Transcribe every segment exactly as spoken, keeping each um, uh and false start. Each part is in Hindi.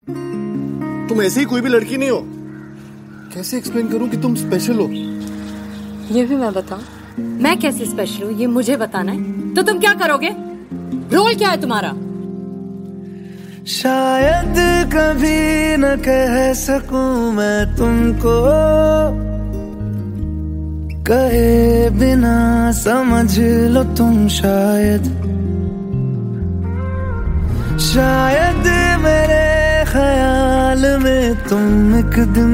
तुम ऐसे ही कोई भी लड़की नहीं हो। कैसे एक्सप्लेन करूं कि तुम स्पेशल हो? ये भी मैं बताऊं? मैं कैसे स्पेशल हूँ ये मुझे बताना है तो तुम क्या करोगे? रोल क्या है तुम्हारा? शायद कभी न कह सकूं मैं तुमको, कहे बिना समझ लो तुम शायद। शायद मेरे ख्याल में तुम एक दिन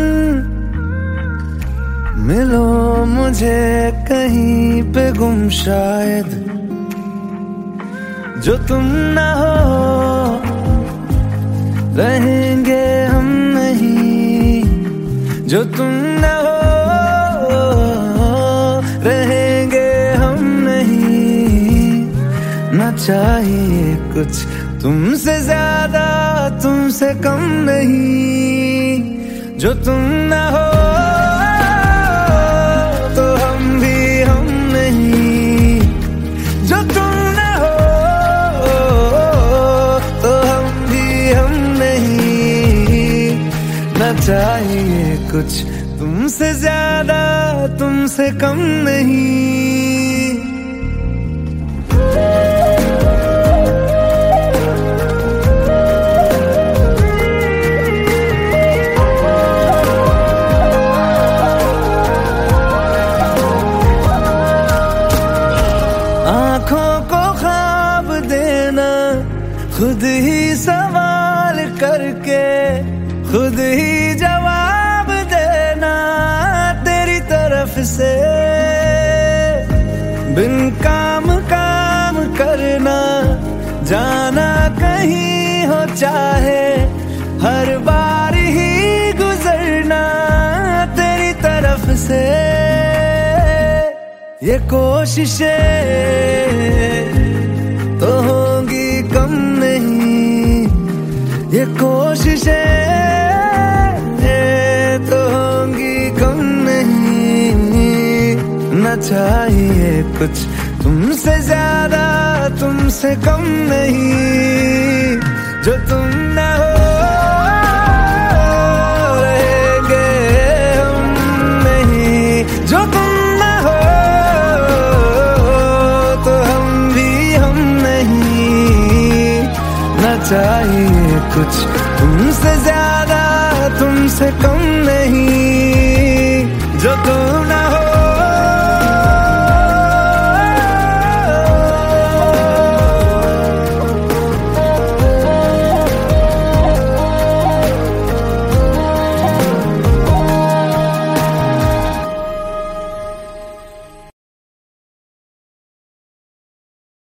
मिलो मुझे कहीं पे गुम शायद। जो तुम ना हो रहेंगे हम नहीं, जो तुम ना हो रहेंगे हम नहीं। ना चाहिए कुछ तुमसे ज्यादा तुमसे कम नहीं। जो तुम ना हो तो हम भी हम नहीं, जो तुम ना हो तो हम भी हम नहीं। ना चाहिए कुछ तुमसे ज्यादा तुमसे कम नहीं। आँखों को ख्वाब देना, खुद ही सवाल करके खुद ही जवाब देना तेरी तरफ से। बिन काम काम करना, जाना कहीं हो चाहे, हर बार ही गुजरना तेरी तरफ से। ये कोशिशें तो होंगी कम नहीं, ये कोशिशें तो होंगी कम नहीं। न चाहिए कुछ तुमसे ज्यादा तुमसे कम नहीं। जो तुम ना हो रहेंगे हम नहीं, जो तुम ना हो तो हम भी हम नहीं। न चाहिए कुछ तुमसे ज्यादा